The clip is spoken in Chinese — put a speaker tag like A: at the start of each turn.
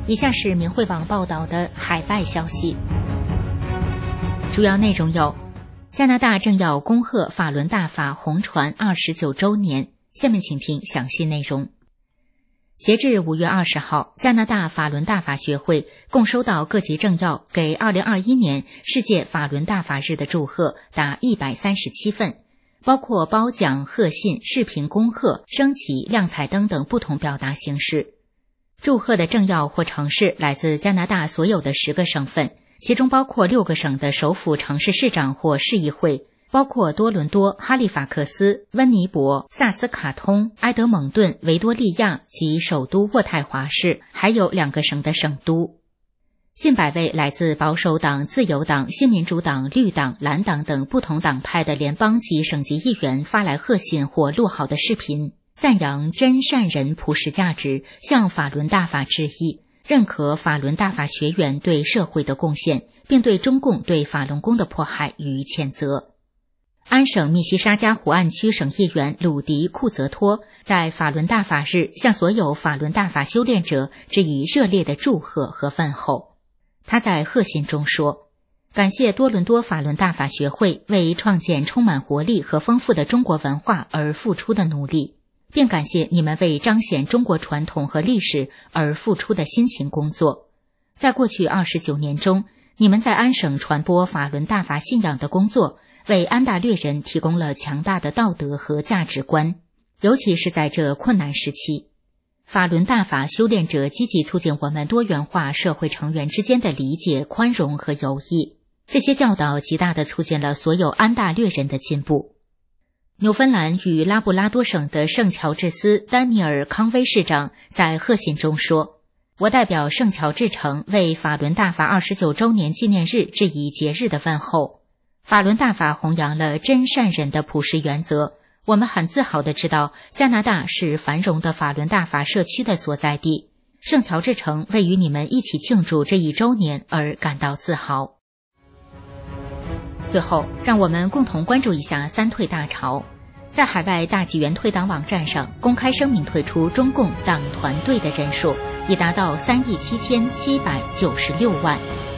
A: 以下是明慧网报道的海外消息，主要内容有：加拿大正要恭贺法轮大法红传29周年。下面请听详细内容。截至5月20号，加拿大法轮大法学会共收到各级政要给2021年世界法轮大法日的祝贺达137份，包括褒奖、贺信、视频恭贺、升旗、亮彩灯等不同表达形式。祝贺的政要或城市来自加拿大所有的10个省份，其中包括6个省的首府城市市长或市议会，包括多伦多、哈利法克斯、温尼伯、萨斯卡通、埃德蒙顿、维多利亚及首都渥太华市，还有2个省的省都。近100位来自保守党、自由党、新民主党、绿党、蓝党等不同党派的联邦及省级议员发来贺信或录好的视频，赞扬真善人普世价值，向法轮大法致意，认可法轮大法学员对社会的贡献，并对中共对法轮功的迫害予以谴责。安省密西沙加湖岸区省议员鲁迪·库泽托在法轮大法日向所有法轮大法修炼者致以热烈的祝贺和问候。他在贺信中说：感谢多伦多法轮大法学会为创建充满活力和丰富的中国文化而付出的努力，并感谢你们为彰显中国传统和历史而付出的辛勤工作。在过去29年中，你们在安省传播法轮大法信仰的工作为安大略人提供了强大的道德和价值观，尤其是在这困难时期。法轮大法修炼者积极促进我们多元化社会成员之间的理解、宽容和友谊，这些教导极大地促进了所有安大略人的进步。纽芬兰与拉布拉多省的圣乔治斯丹尼尔·康威市长在贺信中说：我代表圣乔治城为法轮大法29周年纪念日致以节日的问候。法轮大法弘扬了真善人的普世原则，我们很自豪地知道加拿大是繁荣的法轮大法社区的所在地，圣乔治城为与你们一起庆祝这1周年而感到自豪。最后，让我们共同关注一下三退大潮。在海外大纪元退党网站上公开声明退出中共党团队的人数已达到37796万。